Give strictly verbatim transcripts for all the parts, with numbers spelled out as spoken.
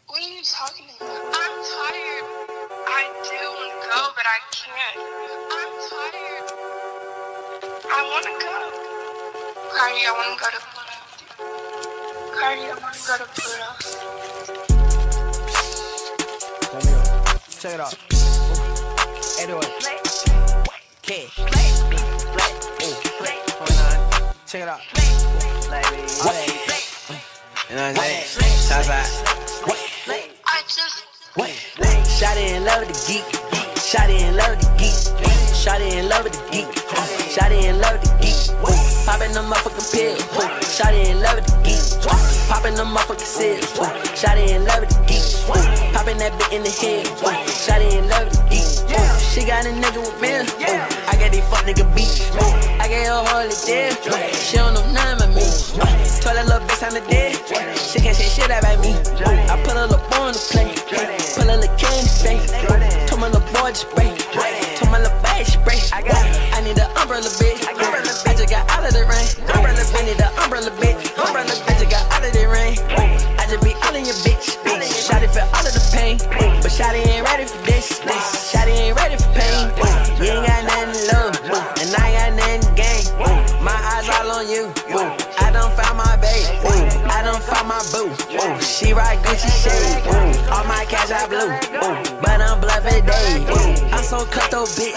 What are you talking about? I'm tired. I do want to go, but I can't. I'm tired. I want to go. Cardi, I want to go to Pluto. Cardi, I want to go to Pluto. Check it out. Anyway. Cash. Check it out. All that. You know what I'm saying? Southside. I just. Shawty in love with the geek. Shawty in love with the geek. Shawty in love with the geek. Shawty in love with the geek. Poppin' them motherfucking pills. Shawty in love with the geek. Poppin' them motherfucking seals. Shawty in love with the geek. Poppin' that bit in the head. Shawty in love with the geek. She got a nigga with me. I got these fuck nigga beats. I gave her holy deal. She don't know none about me. Told that little bitch I'm the dead. She can't say shit about me. I put a little boy on the plate. Put a little candy face. Told my little boy to spray. Told my little bag spray. I got. I need an umbrella bitch. I just got out of the rain. I need an umbrella bitch. I just got out of the rain. I just be all in your bitch. Shawty feel all of the pain, but Shawty ain't ready for this. Shawty ain't ready for pain. You ain't got nothing to lose, and I got nothing to gain. My eyes all on you. I done found my babe. I done found my boo. She ride Gucci shade. All my cash I blew, but I'm bluffing day. I'm so cutthroat bitch.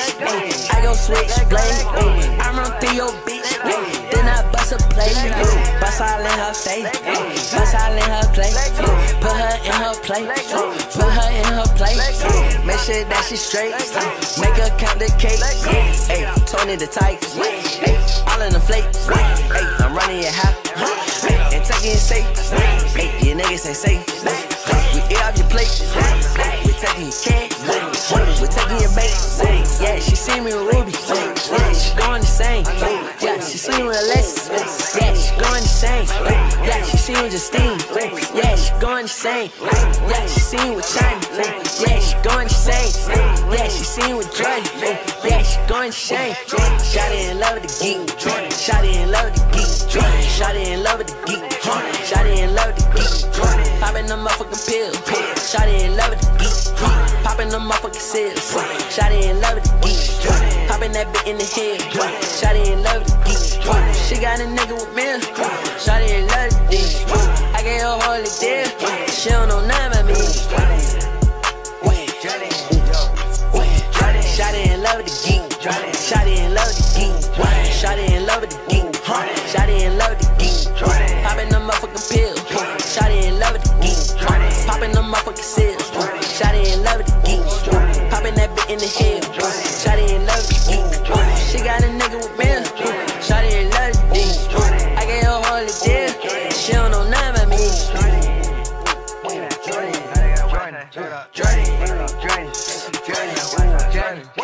I go switch blade. I run through your bitch. Then I bust a plate. Bust all in her face. Bust all in her plate. Put her in her plate. Put her in her plate. Make sure that she straight. Make her count the cake. Hey, Tony the Titans. Hey, all in the flakes. Hey, I'm running your house. And taking your safe. Hey, your niggas say safe. We eat off your plate. We taking your cash. We taking your bait. Yeah, she see me with Ruby. Yeah, she going the same. Yeah, she see me with Alexis. Yeah, she going the same. Yeah, she see me with Justine. Yeah, she going the same. Yeah, she see me with China. Yeah, she going the same. Yeah, she see me with Jordan. Yeah, she going the same. Shawty in love with the geek. Shawty in love with the geek. Shawty in love with the geek. Shawty in love with the geek. Poppin' them motherfucking pills. Shawty in love with the geek. Poppin' them motherfucking seals. Shawty in love with the geek. Poppin' that bit in the head. Shawty in love with the geek. She got a nigga with me. Shawty in love with the geek. I gave her holy deal. She don't know nothing about me. Shawty in love with the geek. Shawty in love with the geek. Shawty in love with the geek. Shawty in love with the geek. Poppin' them motherfucking pills. Shawty in love with the geek. Poppin' them motherfucking seals. Shawty in love with the geek. Poppin' that bit in the head. Shawty in love with the geek. She got a nigga with me. Shawty in love with the geek. I gave her holy deal. She don't know nothing about me. Jordan, Jordan, Jordan, Jordan, Jordan, Jordan.